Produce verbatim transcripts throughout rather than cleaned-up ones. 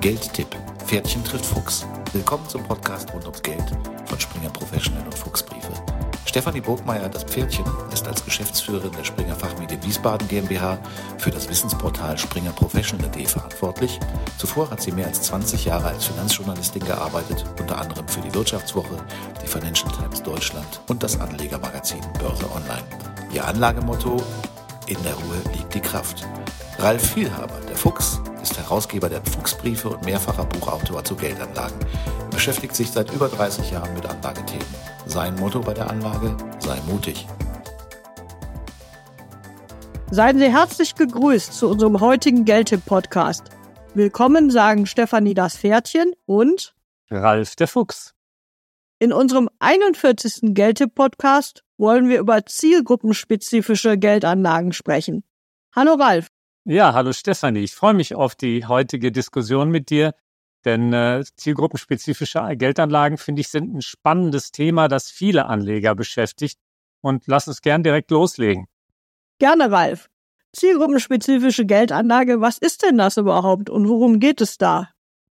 Geldtipp. Pferdchen trifft Fuchs. Willkommen zum Podcast rund ums Geld von Springer Professional und Fuchsbriefe. Stefanie Burgmeier, das Pferdchen, ist als Geschäftsführerin der Springer Fachmedien Wiesbaden GmbH für das Wissensportal Springer Professional punkt de verantwortlich. Zuvor hat sie mehr als zwanzig Jahre als Finanzjournalistin gearbeitet, unter anderem für die Wirtschaftswoche, die Financial Times Deutschland und das Anlegermagazin Börse Online. Ihr Anlagemotto: In der Ruhe liegt die Kraft. Ralf Vielhaber, der Fuchs, ist Herausgeber der Fuchsbriefe und mehrfacher Buchautor zu Geldanlagen. Er beschäftigt sich seit über dreißig Jahren mit Anlagethemen. Sein Motto bei der Anlage: sei mutig. Seien Sie herzlich gegrüßt zu unserem heutigen Geldtipp-Podcast. Willkommen sagen Stefanie das Pferdchen und Ralf der Fuchs. In unserem einundvierzigsten Geldtipp-Podcast wollen wir über zielgruppenspezifische Geldanlagen sprechen. Hallo Ralf. Ja, hallo Stefanie. Ich freue mich auf die heutige Diskussion mit dir, denn äh, zielgruppenspezifische Geldanlagen, finde ich, sind ein spannendes Thema, das viele Anleger beschäftigt. Und lass uns gern direkt loslegen. Gerne, Ralf. Zielgruppenspezifische Geldanlage, was ist denn das überhaupt und worum geht es da?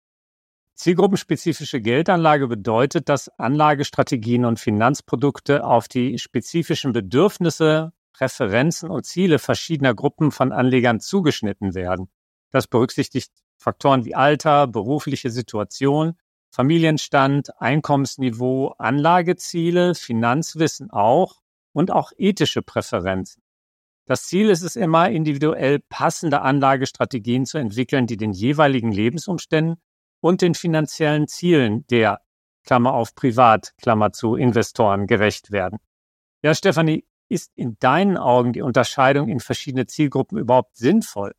Zielgruppenspezifische Geldanlage bedeutet, dass Anlagestrategien und Finanzprodukte auf die spezifischen Bedürfnisse, Präferenzen und Ziele verschiedener Gruppen von Anlegern zugeschnitten werden. Das berücksichtigt Faktoren wie Alter, berufliche Situation, Familienstand, Einkommensniveau, Anlageziele, Finanzwissen auch und auch ethische Präferenzen. Das Ziel ist es immer, individuell passende Anlagestrategien zu entwickeln, die den jeweiligen Lebensumständen und den finanziellen Zielen der, Klammer auf Privat, Klammer zu, Investoren gerecht werden. Ja, Stefanie, ist in deinen Augen die Unterscheidung in verschiedene Zielgruppen überhaupt sinnvoll?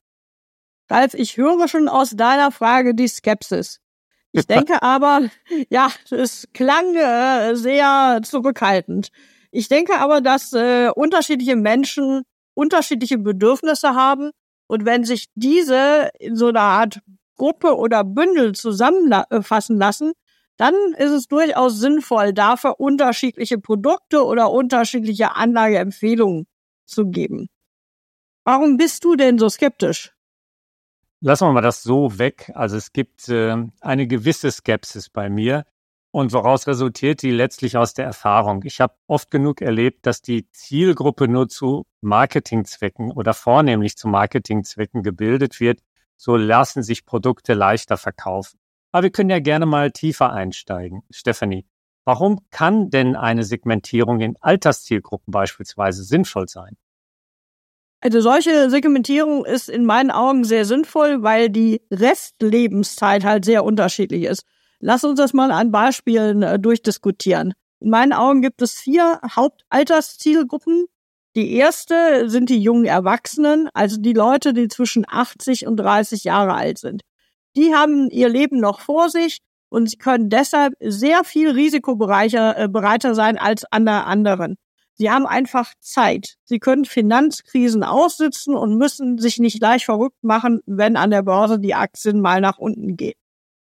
Ralf, ich höre schon aus deiner Frage die Skepsis. Ich denke aber, ja, es klang äh, sehr zurückhaltend. Ich denke aber, dass äh, unterschiedliche Menschen unterschiedliche Bedürfnisse haben und wenn sich diese in so einer Art Gruppe oder Bündel zusammenfassen lassen, dann ist es durchaus sinnvoll, dafür unterschiedliche Produkte oder unterschiedliche Anlageempfehlungen zu geben. Warum bist du denn so skeptisch? Lassen wir mal das so weg. Also es gibt äh, eine gewisse Skepsis bei mir. Und woraus resultiert die letztlich aus der Erfahrung? Ich habe oft genug erlebt, dass die Zielgruppe nur zu Marketingzwecken oder vornehmlich zu Marketingzwecken gebildet wird. So lassen sich Produkte leichter verkaufen. Aber wir können ja gerne mal tiefer einsteigen. Stefanie, warum kann denn eine Segmentierung in Alterszielgruppen beispielsweise sinnvoll sein? Also solche Segmentierung ist in meinen Augen sehr sinnvoll, weil die Restlebenszeit halt sehr unterschiedlich ist. Lass uns das mal an Beispielen äh, durchdiskutieren. In meinen Augen gibt es vier Hauptalterszielgruppen. Die erste sind die jungen Erwachsenen, also die Leute, die zwischen achtzig und dreißig Jahre alt sind. Die haben ihr Leben noch vor sich und sie können deshalb sehr viel risikobereiter äh, bereiter sein als alle anderen. Sie haben einfach Zeit. Sie können Finanzkrisen aussitzen und müssen sich nicht gleich verrückt machen, wenn an der Börse die Aktien mal nach unten gehen.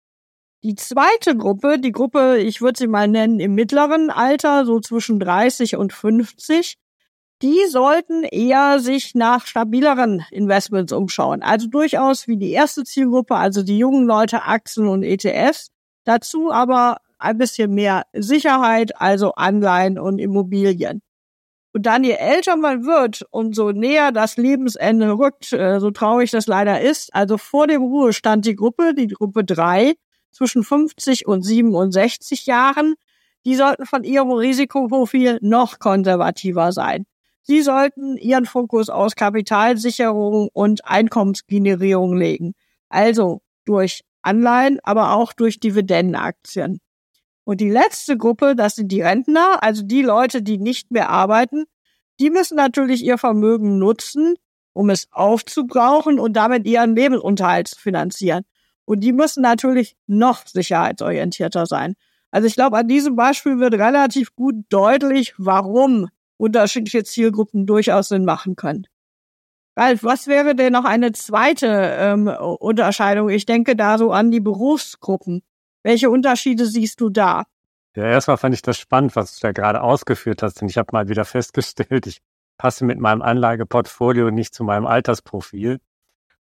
Die zweite Gruppe, die Gruppe, ich würde sie mal nennen, im mittleren Alter, so zwischen dreißig und fünfzig, die sollten eher sich nach stabileren Investments umschauen. Also durchaus wie die erste Zielgruppe, also die jungen Leute, Aktien und E T Fs. Dazu aber ein bisschen mehr Sicherheit, also Anleihen und Immobilien. Und dann, je älter man wird und so näher das Lebensende rückt, so traurig das leider ist, also vor dem Ruhestand die Gruppe, die Gruppe drei, zwischen fünfzig und siebenundsechzig Jahren, die sollten von ihrem Risikoprofil noch konservativer sein. Sie sollten ihren Fokus aus Kapitalsicherung und Einkommensgenerierung legen. Also durch Anleihen, aber auch durch Dividendenaktien. Und die letzte Gruppe, das sind die Rentner, also die Leute, die nicht mehr arbeiten, die müssen natürlich ihr Vermögen nutzen, um es aufzubrauchen und damit ihren Lebensunterhalt zu finanzieren. Und die müssen natürlich noch sicherheitsorientierter sein. Also ich glaube, an diesem Beispiel wird relativ gut deutlich, warum unterschiedliche Zielgruppen durchaus Sinn machen können. Ralf, was wäre denn noch eine zweite ähm, Unterscheidung? Ich denke da so an die Berufsgruppen. Welche Unterschiede siehst du da? Ja, erstmal fand ich das spannend, was du da gerade ausgeführt hast. Und ich habe mal wieder festgestellt, ich passe mit meinem Anlageportfolio nicht zu meinem Altersprofil.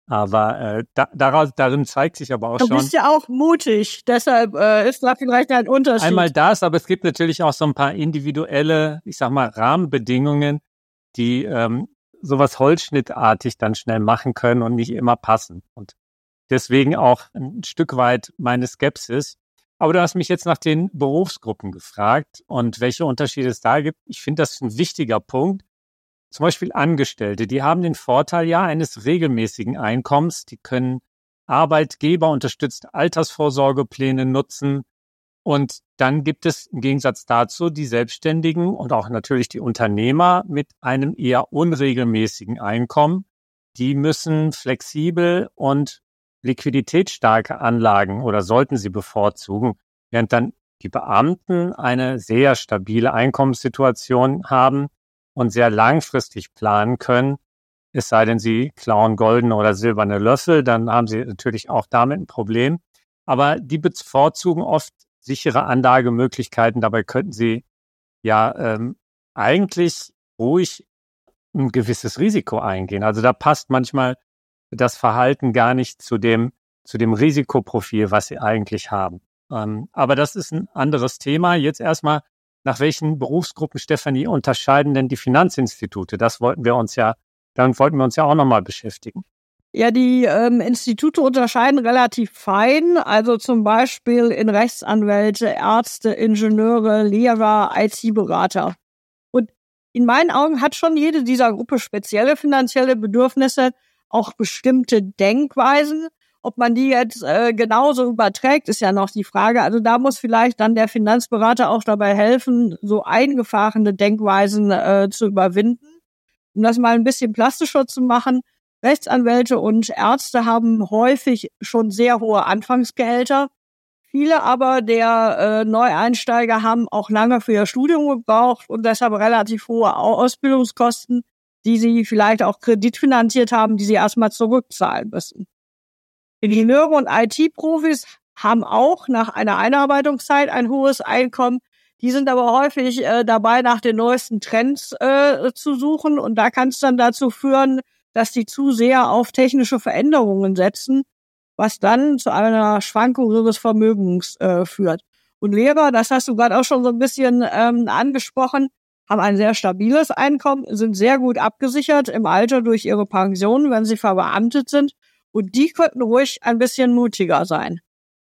Aber äh, da, daraus, darin zeigt sich aber auch du schon... Du bist ja auch mutig, deshalb äh, ist da vielleicht ein Unterschied. Einmal das, aber es gibt natürlich auch so ein paar individuelle, ich sag mal, Rahmenbedingungen, die ähm, sowas holzschnittartig dann schnell machen können und nicht immer passen. Und deswegen auch ein Stück weit meine Skepsis. Aber du hast mich jetzt nach den Berufsgruppen gefragt und welche Unterschiede es da gibt. Ich finde, das ist ein wichtiger Punkt. Zum Beispiel Angestellte, die haben den Vorteil ja eines regelmäßigen Einkommens. Die können arbeitgeberunterstützte Altersvorsorgepläne nutzen. Und dann gibt es im Gegensatz dazu die Selbstständigen und auch natürlich die Unternehmer mit einem eher unregelmäßigen Einkommen. Die müssen flexibel und liquiditätsstarke Anlagen oder sollten sie bevorzugen, während dann die Beamten eine sehr stabile Einkommenssituation haben und sehr langfristig planen können. Es sei denn, sie klauen goldene oder silberne Löffel, dann haben sie natürlich auch damit ein Problem. Aber die bevorzugen oft sichere Anlagemöglichkeiten. Dabei könnten sie ja ähm, eigentlich ruhig ein gewisses Risiko eingehen. Also da passt manchmal das Verhalten gar nicht zu dem, zu dem Risikoprofil, was sie eigentlich haben. Ähm, aber das ist ein anderes Thema. Jetzt erstmal, nach welchen Berufsgruppen, Stefanie, unterscheiden denn die Finanzinstitute? Das wollten wir uns ja, damit wollten wir uns ja auch nochmal beschäftigen. Ja, die ähm, Institute unterscheiden relativ fein, also zum Beispiel in Rechtsanwälte, Ärzte, Ingenieure, Lehrer, I T-Berater. Und in meinen Augen hat schon jede dieser Gruppe spezielle finanzielle Bedürfnisse, auch bestimmte Denkweisen. Ob man die jetzt äh, genauso überträgt, ist ja noch die Frage. Also da muss vielleicht dann der Finanzberater auch dabei helfen, so eingefahrene Denkweisen äh, zu überwinden. Um das mal ein bisschen plastischer zu machen, Rechtsanwälte und Ärzte haben häufig schon sehr hohe Anfangsgehälter. Viele aber der äh, Neueinsteiger haben auch lange für ihr Studium gebraucht und deshalb relativ hohe Ausbildungskosten, die sie vielleicht auch kreditfinanziert haben, die sie erstmal zurückzahlen müssen. Ingenieure und I T-Profis haben auch nach einer Einarbeitungszeit ein hohes Einkommen. Die sind aber häufig äh, dabei, nach den neuesten Trends äh, zu suchen. Und da kann es dann dazu führen, dass die zu sehr auf technische Veränderungen setzen, was dann zu einer Schwankung ihres Vermögens äh, führt. Und Lehrer, das hast du gerade auch schon so ein bisschen ähm, angesprochen, haben ein sehr stabiles Einkommen, sind sehr gut abgesichert im Alter durch ihre Pension, wenn sie verbeamtet sind. Und die könnten ruhig ein bisschen mutiger sein.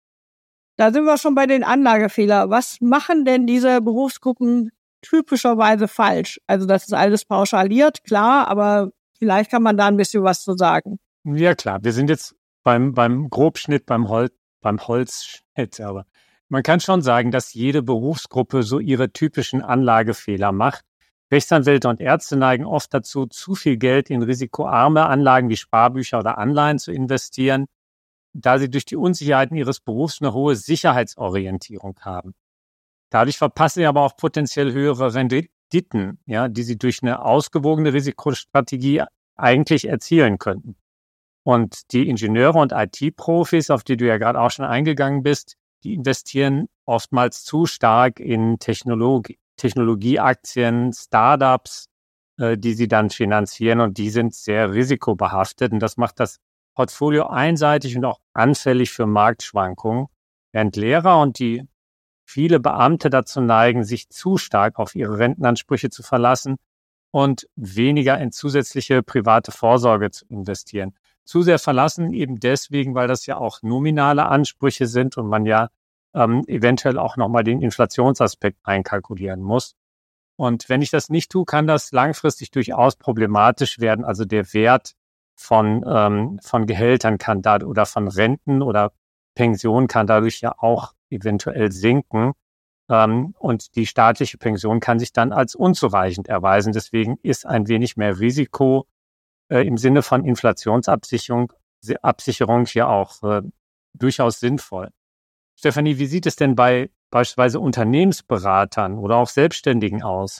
Da sind wir schon bei den Anlagefehlern. Was machen denn diese Berufsgruppen typischerweise falsch? Also das ist alles pauschaliert, klar, aber vielleicht kann man da ein bisschen was zu sagen. Ja klar, wir sind jetzt beim beim Grobschnitt, beim Hol beim Holzschnitt, aber man kann schon sagen, dass jede Berufsgruppe so ihre typischen Anlagefehler macht. Rechtsanwälte und Ärzte neigen oft dazu, zu viel Geld in risikoarme Anlagen wie Sparbücher oder Anleihen zu investieren, da sie durch die Unsicherheiten ihres Berufs eine hohe Sicherheitsorientierung haben. Dadurch verpassen sie aber auch potenziell höhere Renditen, ja, die sie durch eine ausgewogene Risikostrategie eigentlich erzielen könnten. Und die Ingenieure und I T-Profis, auf die du ja gerade auch schon eingegangen bist, die investieren oftmals zu stark in Technologie, Technologieaktien, Startups, äh, die sie dann finanzieren, und die sind sehr risikobehaftet, und das macht das Portfolio einseitig und auch anfällig für Marktschwankungen, während Lehrer und die viele Beamte dazu neigen, sich zu stark auf ihre Rentenansprüche zu verlassen und weniger in zusätzliche private Vorsorge zu investieren. Zu sehr verlassen eben deswegen, weil das ja auch nominale Ansprüche sind und man ja ähm, eventuell auch nochmal den Inflationsaspekt einkalkulieren muss. Und wenn ich das nicht tue, kann das langfristig durchaus problematisch werden. Also der Wert von ähm, von Gehältern kann da oder von Renten oder Pension kann dadurch ja auch eventuell sinken. Ähm, und die staatliche Pension kann sich dann als unzureichend erweisen. Deswegen ist ein wenig mehr Risiko äh, im Sinne von Inflationsabsicherung Absicherung hier auch äh, durchaus sinnvoll. Stefanie, wie sieht es denn bei beispielsweise Unternehmensberatern oder auch Selbstständigen aus?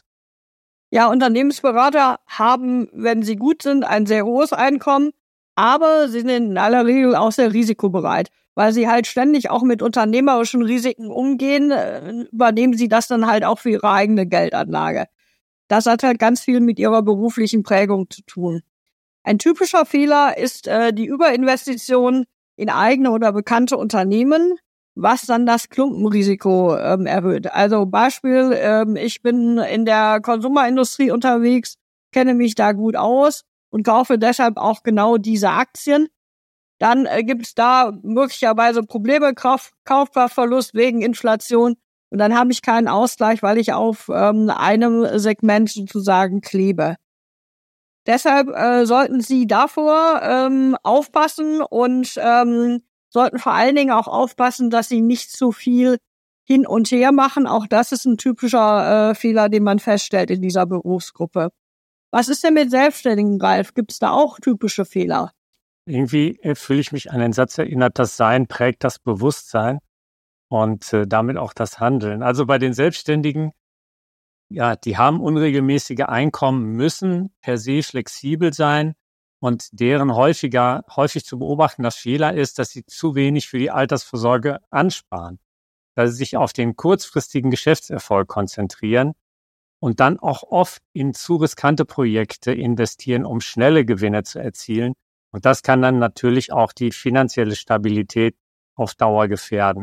Ja, Unternehmensberater haben, wenn sie gut sind, ein sehr hohes Einkommen, aber sie sind in aller Regel auch sehr risikobereit, weil sie halt ständig auch mit unternehmerischen Risiken umgehen, äh, übernehmen sie das dann halt auch für ihre eigene Geldanlage. Das hat halt ganz viel mit ihrer beruflichen Prägung zu tun. Ein typischer Fehler ist äh, die Überinvestition in eigene oder bekannte Unternehmen, was dann das Klumpenrisiko ähm, erhöht. Also Beispiel, ähm, ich bin in der Konsumerindustrie unterwegs, kenne mich da gut aus und kaufe deshalb auch genau diese Aktien. Dann äh, gibt es da möglicherweise Probleme, Kauf, Kaufkraftverlust wegen Inflation und dann habe ich keinen Ausgleich, weil ich auf ähm, einem Segment sozusagen klebe. Deshalb äh, sollten Sie davor ähm, aufpassen und ähm, sollten vor allen Dingen auch aufpassen, dass Sie nicht zu viel hin und her machen. Auch das ist ein typischer äh, Fehler, den man feststellt in dieser Berufsgruppe. Was ist denn mit Selbstständigen, Ralf? Gibt es da auch typische Fehler? Irgendwie fühle ich mich an den Satz erinnert, das Sein prägt das Bewusstsein und äh, damit auch das Handeln. Also bei den Selbstständigen, ja, die haben unregelmäßige Einkommen, müssen per se flexibel sein und deren häufiger, häufig zu beobachtender Fehler ist, dass sie zu wenig für die Altersvorsorge ansparen, dass sie sich auf den kurzfristigen Geschäftserfolg konzentrieren und dann auch oft in zu riskante Projekte investieren, um schnelle Gewinne zu erzielen. Und das kann dann natürlich auch die finanzielle Stabilität auf Dauer gefährden.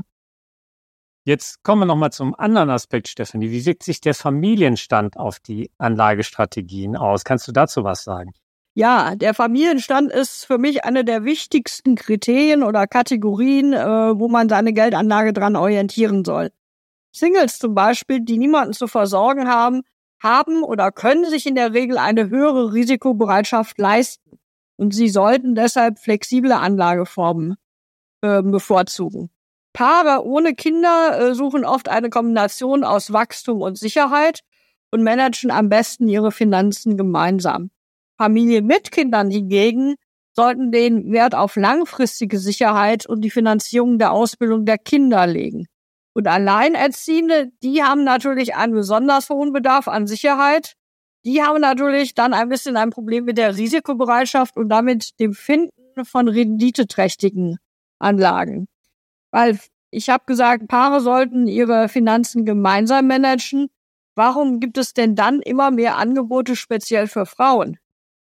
Jetzt kommen wir nochmal zum anderen Aspekt, Stefanie. Wie wirkt sich der Familienstand auf die Anlagestrategien aus? Kannst du dazu was sagen? Ja, der Familienstand ist für mich eine der wichtigsten Kriterien oder Kategorien, äh, wo man seine Geldanlage dran orientieren soll. Singles zum Beispiel, die niemanden zu versorgen haben, haben oder können sich in der Regel eine höhere Risikobereitschaft leisten. Und sie sollten deshalb flexible Anlageformen äh, bevorzugen. Paare ohne Kinder äh, suchen oft eine Kombination aus Wachstum und Sicherheit und managen am besten ihre Finanzen gemeinsam. Familien mit Kindern hingegen sollten den Wert auf langfristige Sicherheit und die Finanzierung der Ausbildung der Kinder legen. Und Alleinerziehende, die haben natürlich einen besonders hohen Bedarf an Sicherheit. Die haben natürlich dann ein bisschen ein Problem mit der Risikobereitschaft und damit dem Finden von renditeträchtigen Anlagen. Weil ich habe gesagt, Paare sollten ihre Finanzen gemeinsam managen. Warum gibt es denn dann immer mehr Angebote speziell für Frauen?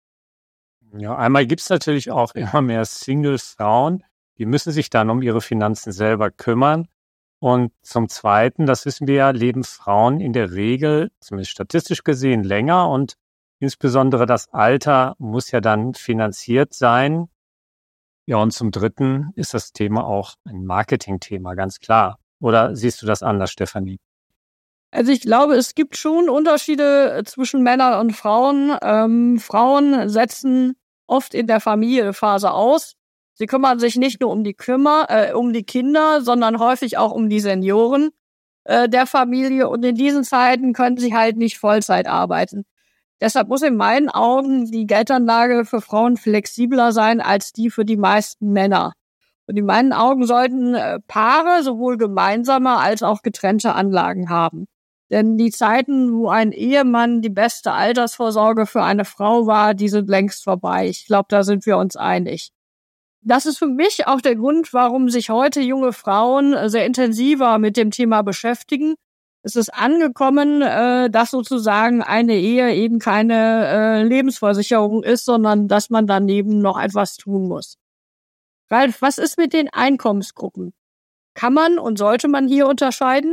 Ja, einmal gibt es natürlich auch immer mehr Single-Frauen, die müssen sich dann um ihre Finanzen selber kümmern. Und zum Zweiten, das wissen wir ja, leben Frauen in der Regel, zumindest statistisch gesehen, länger und insbesondere das Alter muss ja dann finanziert sein. Ja, und zum Dritten ist das Thema auch ein Marketingthema, ganz klar. Oder siehst du das anders, Stefanie? Also ich glaube, es gibt schon Unterschiede zwischen Männern und Frauen. Ähm, Frauen setzen oft in der Familienphase aus. Sie kümmern sich nicht nur um die Kümmer, äh, um die Kinder, sondern häufig auch um die Senioren äh, der Familie. Und in diesen Zeiten können sie halt nicht Vollzeit arbeiten. Deshalb muss in meinen Augen die Geldanlage für Frauen flexibler sein als die für die meisten Männer. Und in meinen Augen sollten äh, Paare sowohl gemeinsame als auch getrennte Anlagen haben. Denn die Zeiten, wo ein Ehemann die beste Altersvorsorge für eine Frau war, die sind längst vorbei. Ich glaube, da sind wir uns einig. Das ist für mich auch der Grund, warum sich heute junge Frauen sehr intensiver mit dem Thema beschäftigen. Es ist angekommen, dass sozusagen eine Ehe eben keine Lebensversicherung ist, sondern dass man daneben noch etwas tun muss. Ralf, was ist mit den Einkommensgruppen? Kann man und sollte man hier unterscheiden?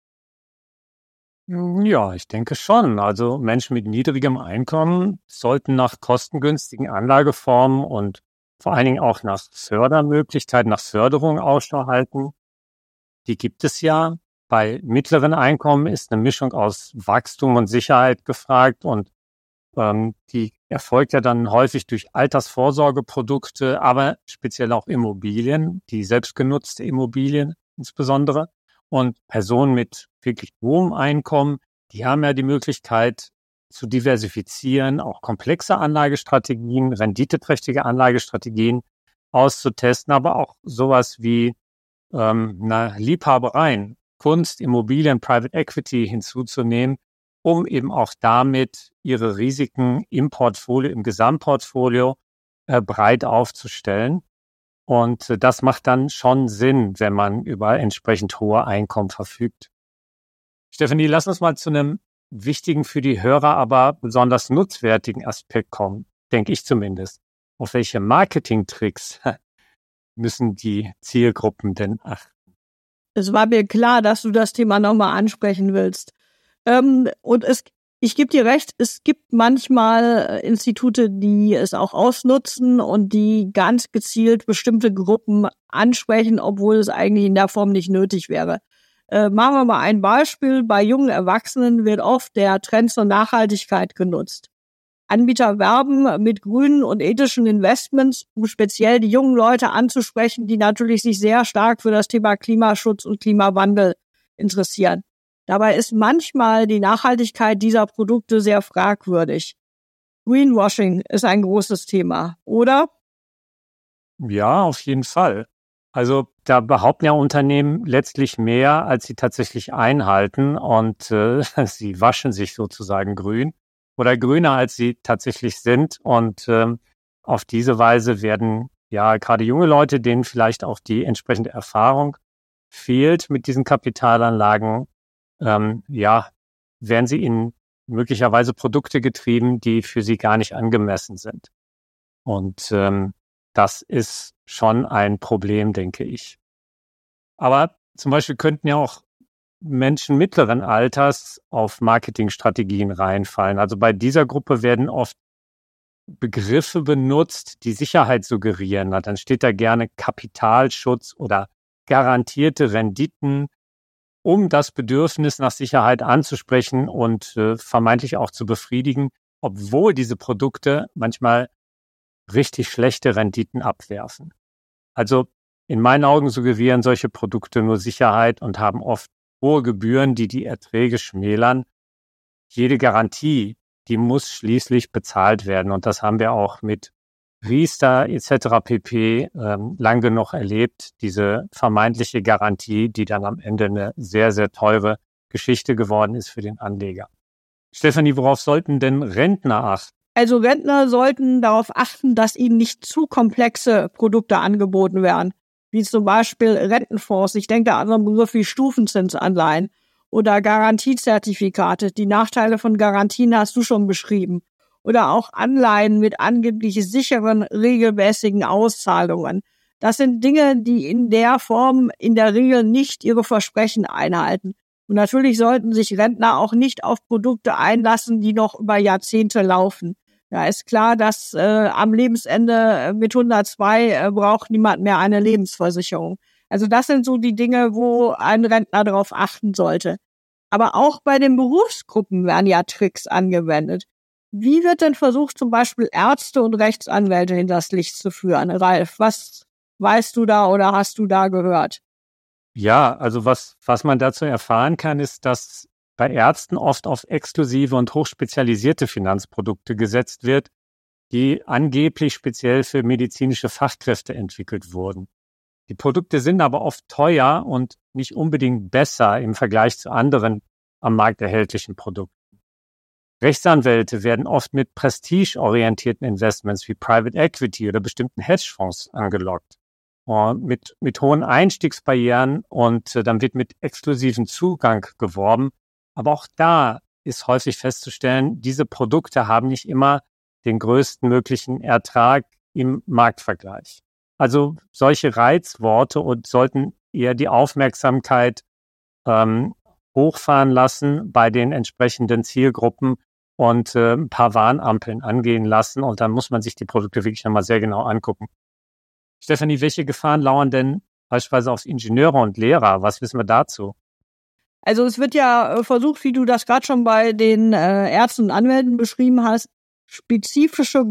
Ja, ich denke schon. Also Menschen mit niedrigem Einkommen sollten nach kostengünstigen Anlageformen und vor allen Dingen auch nach Fördermöglichkeiten, nach Förderung Ausschau halten. Die gibt es ja. Bei mittleren Einkommen ist eine Mischung aus Wachstum und Sicherheit gefragt und ähm, die erfolgt ja dann häufig durch Altersvorsorgeprodukte, aber speziell auch Immobilien, die selbstgenutzte Immobilien insbesondere. Und Personen mit wirklich hohem Einkommen, die haben ja die Möglichkeit zu diversifizieren, auch komplexe Anlagestrategien, renditeträchtige Anlagestrategien auszutesten, aber auch sowas wie ähm, na, Liebhabereien, Kunst, Immobilien, Private Equity hinzuzunehmen, um eben auch damit ihre Risiken im Portfolio, im Gesamtportfolio äh, breit aufzustellen. Und äh, das macht dann schon Sinn, wenn man über entsprechend hohe Einkommen verfügt. Stefanie, lass uns mal zu einem wichtigen, für die Hörer aber besonders nutzwertigen Aspekt kommen, denke ich zumindest. auf welche Marketingtricks müssen die Zielgruppen denn achten? Es war mir klar, dass du das Thema nochmal ansprechen willst. Ähm, und es, ich gebe dir recht, es gibt manchmal Institute, die es auch ausnutzen und die ganz gezielt bestimmte Gruppen ansprechen, obwohl es eigentlich in der Form nicht nötig wäre. Äh, machen wir mal ein Beispiel. Bei jungen Erwachsenen wird oft der Trend zur Nachhaltigkeit genutzt. Anbieter werben mit grünen und ethischen Investments, um speziell die jungen Leute anzusprechen, die natürlich sich sehr stark für das Thema Klimaschutz und Klimawandel interessieren. Dabei ist manchmal die Nachhaltigkeit dieser Produkte sehr fragwürdig. Greenwashing ist ein großes Thema, oder? Ja, auf jeden Fall. Also da behaupten ja Unternehmen letztlich mehr, als sie tatsächlich einhalten und äh, sie waschen sich sozusagen grün oder grüner, als sie tatsächlich sind. Und ähm, auf diese Weise werden ja gerade junge Leute, denen vielleicht auch die entsprechende Erfahrung fehlt mit diesen Kapitalanlagen, ähm, ja, werden sie in möglicherweise Produkte getrieben, die für sie gar nicht angemessen sind. Und ähm, das ist schon ein Problem, denke ich. Aber zum Beispiel könnten ja auch Menschen mittleren Alters auf Marketingstrategien reinfallen. Also bei dieser Gruppe werden oft Begriffe benutzt, die Sicherheit suggerieren. Na, dann steht da gerne Kapitalschutz oder garantierte Renditen, um das Bedürfnis nach Sicherheit anzusprechen und äh, vermeintlich auch zu befriedigen, obwohl diese Produkte manchmal richtig schlechte Renditen abwerfen. Also in meinen Augen suggerieren solche Produkte nur Sicherheit und haben oft hohe Gebühren, die die Erträge schmälern. Jede Garantie, die muss schließlich bezahlt werden. Und das haben wir auch mit Riester et cetera pp. Ähm, lang genug erlebt, diese vermeintliche Garantie, die dann am Ende eine sehr, sehr teure Geschichte geworden ist für den Anleger. Stefanie, worauf sollten denn Rentner achten? Also Rentner sollten darauf achten, dass ihnen nicht zu komplexe Produkte angeboten werden, wie zum Beispiel Rentenfonds. Ich denke an einen Begriff wie Stufenzinsanleihen oder Garantiezertifikate. Die Nachteile von Garantien hast du schon beschrieben. Oder auch Anleihen mit angeblich sicheren, regelmäßigen Auszahlungen. Das sind Dinge, die in der Form in der Regel nicht ihre Versprechen einhalten. Und natürlich sollten sich Rentner auch nicht auf Produkte einlassen, die noch über Jahrzehnte laufen. Ja, ist klar, dass äh, am Lebensende mit hundertzwei äh, braucht niemand mehr eine Lebensversicherung. Also das sind so die Dinge, wo ein Rentner darauf achten sollte. Aber auch bei den Berufsgruppen werden ja Tricks angewendet. Wie wird denn versucht, zum Beispiel Ärzte und Rechtsanwälte hinters Licht zu führen? Ralf, was weißt du da oder hast du da gehört? Ja, also was, was man dazu erfahren kann, ist, dass bei Ärzten oft auf exklusive und hochspezialisierte Finanzprodukte gesetzt wird, die angeblich speziell für medizinische Fachkräfte entwickelt wurden. Die Produkte sind aber oft teuer und nicht unbedingt besser im Vergleich zu anderen am Markt erhältlichen Produkten. Rechtsanwälte werden oft mit prestigeorientierten Investments wie Private Equity oder bestimmten Hedgefonds angelockt. Und mit, mit hohen Einstiegsbarrieren und äh, dann wird mit exklusiven Zugang geworben. Aber auch da ist häufig festzustellen, diese Produkte haben nicht immer den größten möglichen Ertrag im Marktvergleich. Also solche Reizworte und sollten eher die Aufmerksamkeit ähm, hochfahren lassen bei den entsprechenden Zielgruppen und äh, ein paar Warnampeln angehen lassen. Und dann muss man sich die Produkte wirklich nochmal sehr genau angucken. Stefanie, welche Gefahren lauern denn beispielsweise auf Ingenieure und Lehrer? Was wissen wir dazu? Also es wird ja versucht, wie du das gerade schon bei den äh, Ärzten und Anwälten beschrieben hast, spezifische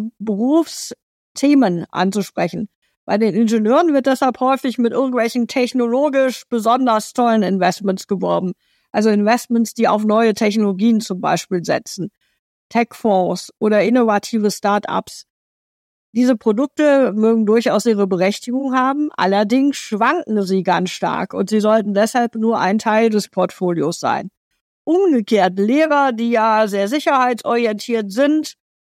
Berufsthemen anzusprechen. Bei den Ingenieuren wird deshalb häufig mit irgendwelchen technologisch besonders tollen Investments geworben. Also Investments, die auf neue Technologien zum Beispiel setzen. Tech-Fonds oder innovative Start-ups. Diese Produkte mögen durchaus ihre Berechtigung haben, allerdings schwanken sie ganz stark und sie sollten deshalb nur ein Teil des Portfolios sein. Umgekehrt, Lehrer, die ja sehr sicherheitsorientiert sind,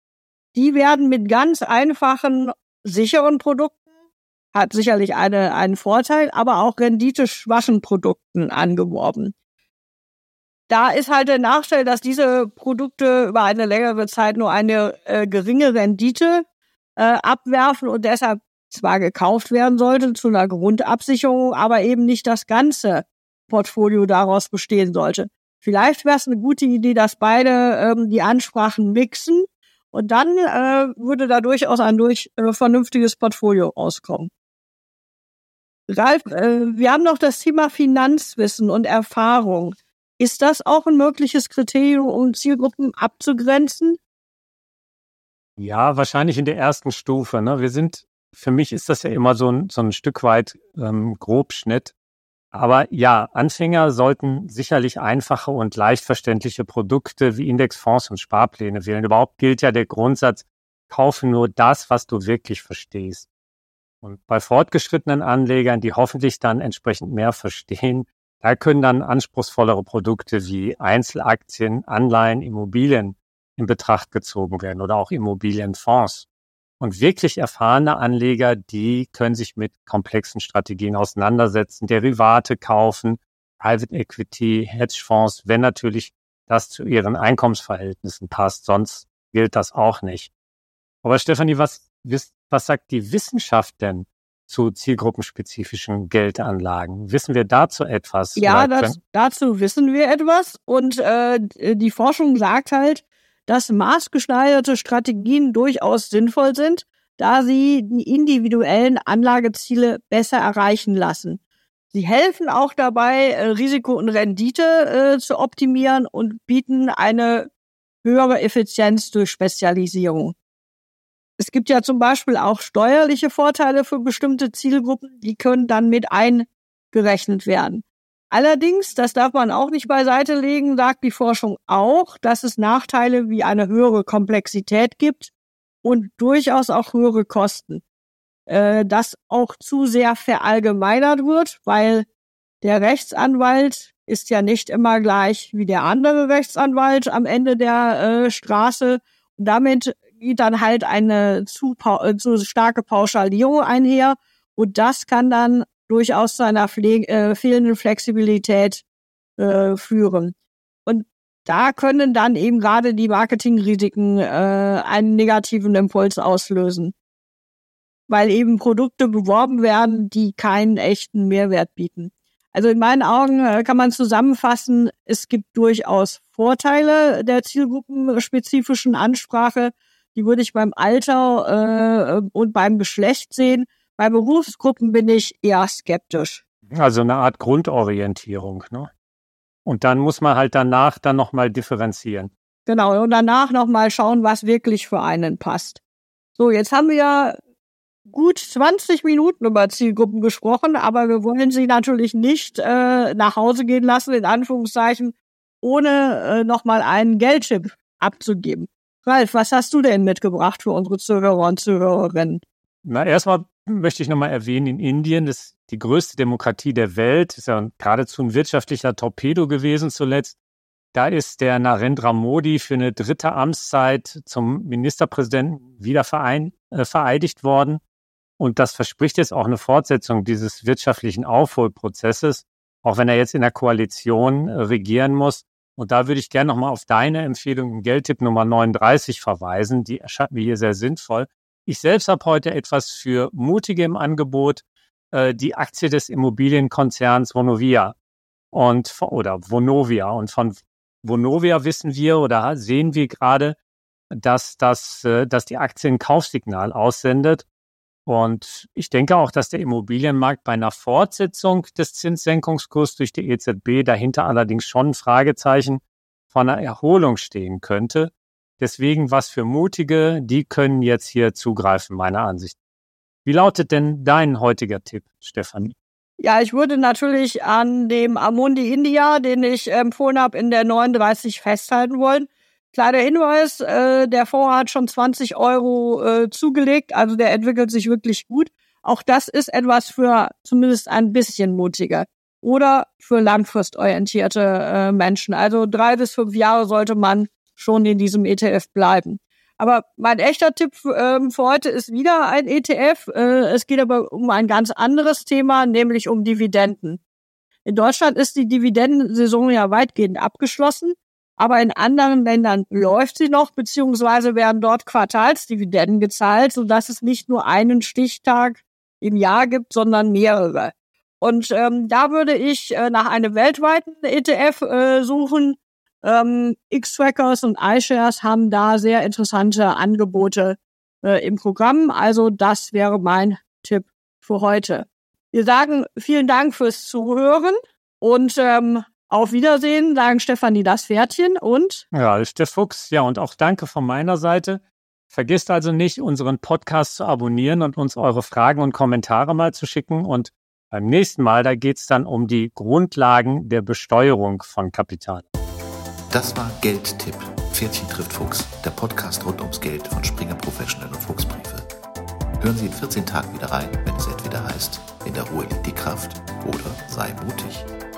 die werden mit ganz einfachen, sicheren Produkten, hat sicherlich eine, einen Vorteil, aber auch renditeschwachen Produkten angeworben. Da ist halt der Nachteil, dass diese Produkte über eine längere Zeit nur eine äh, geringe Rendite äh, abwerfen und deshalb zwar gekauft werden sollte zu einer Grundabsicherung, aber eben nicht das ganze Portfolio daraus bestehen sollte. Vielleicht wäre es eine gute Idee, dass beide ähm, die Ansprachen mixen und dann äh, würde da durchaus ein durch äh, vernünftiges Portfolio rauskommen. Ralf, äh, wir haben noch das Thema Finanzwissen und Erfahrung. Ist das auch ein mögliches Kriterium, um Zielgruppen abzugrenzen? Ja, wahrscheinlich in der ersten Stufe. Ne? Wir sind, für mich ist das ja immer so ein, so ein Stück weit ähm, Grobschnitt. Aber ja, Anfänger sollten sicherlich einfache und leicht verständliche Produkte wie Indexfonds und Sparpläne wählen. Überhaupt gilt ja der Grundsatz, kaufe nur das, was du wirklich verstehst. Und bei fortgeschrittenen Anlegern, die hoffentlich dann entsprechend mehr verstehen, da können dann anspruchsvollere Produkte wie Einzelaktien, Anleihen, Immobilien in Betracht gezogen werden oder auch Immobilienfonds. Und wirklich erfahrene Anleger, die können sich mit komplexen Strategien auseinandersetzen, Derivate kaufen, Private Equity, Hedgefonds, wenn natürlich das zu ihren Einkommensverhältnissen passt. Sonst gilt das auch nicht. Aber Stefanie, was, was sagt die Wissenschaft denn zu zielgruppenspezifischen Geldanlagen? Wissen wir dazu etwas? Ja, das, dazu wissen wir etwas. Und äh, die Forschung sagt halt, dass maßgeschneiderte Strategien durchaus sinnvoll sind, da sie die individuellen Anlageziele besser erreichen lassen. Sie helfen auch dabei, äh, Risiko und Rendite äh, zu optimieren und bieten eine höhere Effizienz durch Spezialisierung. Es gibt ja zum Beispiel auch steuerliche Vorteile für bestimmte Zielgruppen, die können dann mit eingerechnet werden. Allerdings, das darf man auch nicht beiseite legen, sagt die Forschung auch, dass es Nachteile wie eine höhere Komplexität gibt und durchaus auch höhere Kosten. Äh, das auch zu sehr verallgemeinert wird, weil der Rechtsanwalt ist ja nicht immer gleich wie der andere Rechtsanwalt am Ende der äh, Straße. Und damit geht dann halt eine zu, zu starke Pauschalierung einher und das kann dann durchaus zu einer Pflege, äh, fehlenden Flexibilität äh, führen. Und da können dann eben gerade die Marketingrisiken äh, einen negativen Impuls auslösen, weil eben Produkte beworben werden, die keinen echten Mehrwert bieten. Also in meinen Augen äh, kann man zusammenfassen, es gibt durchaus Vorteile der zielgruppenspezifischen Ansprache, die würde ich beim Alter äh, und beim Geschlecht sehen. Bei Berufsgruppen bin ich eher skeptisch. Also eine Art Grundorientierung, ne? Und dann muss man halt danach dann nochmal differenzieren. Genau, und danach nochmal schauen, was wirklich für einen passt. So, jetzt haben wir ja gut zwanzig Minuten über Zielgruppen gesprochen, aber wir wollen sie natürlich nicht äh, nach Hause gehen lassen, in Anführungszeichen, ohne äh, nochmal einen Geldtipp abzugeben. Ralf, was hast du denn mitgebracht für unsere Zuhörer und Zuhörerinnen? Na, erstmal möchte ich nochmal erwähnen, in Indien, das ist die größte Demokratie der Welt, ist ja geradezu ein wirtschaftlicher Torpedo gewesen zuletzt. Da ist der Narendra Modi für eine dritte Amtszeit zum Ministerpräsidenten wieder verein, äh, vereidigt worden. Und das verspricht jetzt auch eine Fortsetzung dieses wirtschaftlichen Aufholprozesses, auch wenn er jetzt in der Koalition äh, regieren muss. Und da würde ich gerne nochmal auf deine Empfehlung im Geldtipp Nummer neununddreißig verweisen. Die erscheint mir hier sehr sinnvoll. Ich selbst habe heute etwas für Mutige im Angebot, äh, die Aktie des Immobilienkonzerns Vonovia und oder Vonovia. Und von Vonovia wissen wir oder sehen wir gerade, dass das, äh, dass die Aktie ein Kaufsignal aussendet. Und ich denke auch, dass der Immobilienmarkt bei einer Fortsetzung des Zinssenkungskurses durch die E Z B dahinter allerdings schon ein Fragezeichen von einer Erholung stehen könnte. Deswegen was für Mutige, die können jetzt hier zugreifen, meiner Ansicht. Wie lautet denn dein heutiger Tipp, Stefanie? Ja, ich würde natürlich an dem Amundi India, den ich empfohlen habe, in der neununddreißig festhalten wollen. Kleiner Hinweis, äh, der Fonds hat schon zwanzig Euro äh, zugelegt, also der entwickelt sich wirklich gut. Auch das ist etwas für zumindest ein bisschen Mutige oder für langfristorientierte äh, Menschen. Also drei bis fünf Jahre sollte man schon in diesem E T F bleiben. Aber mein echter Tipp für, ähm, für heute ist wieder ein E T F. Äh, es geht aber um ein ganz anderes Thema, nämlich um Dividenden. In Deutschland ist die Dividendensaison ja weitgehend abgeschlossen. Aber in anderen Ländern läuft sie noch, beziehungsweise werden dort Quartalsdividenden gezahlt, sodass es nicht nur einen Stichtag im Jahr gibt, sondern mehrere. Und ähm, da würde ich äh, nach einem weltweiten E T F äh, suchen. Ähm, X-Trackers und iShares haben da sehr interessante Angebote äh, im Programm. Also das wäre mein Tipp für heute. Wir sagen vielen Dank fürs Zuhören und ähm, auf Wiedersehen, sagen Stefanie das Pferdchen und Ralf der Fuchs. Ja, und auch danke von meiner Seite. Vergisst also nicht, unseren Podcast zu abonnieren und uns eure Fragen und Kommentare mal zu schicken. Und beim nächsten Mal, da geht es dann um die Grundlagen der Besteuerung von Kapital. Das war Geldtipp. Pferdchen trifft Fuchs, der Podcast rund ums Geld von Springer Professional und Fuchsbriefe. Hören Sie in vierzehn Tagen wieder rein, wenn es entweder heißt, in der Ruhe liegt die Kraft oder sei mutig.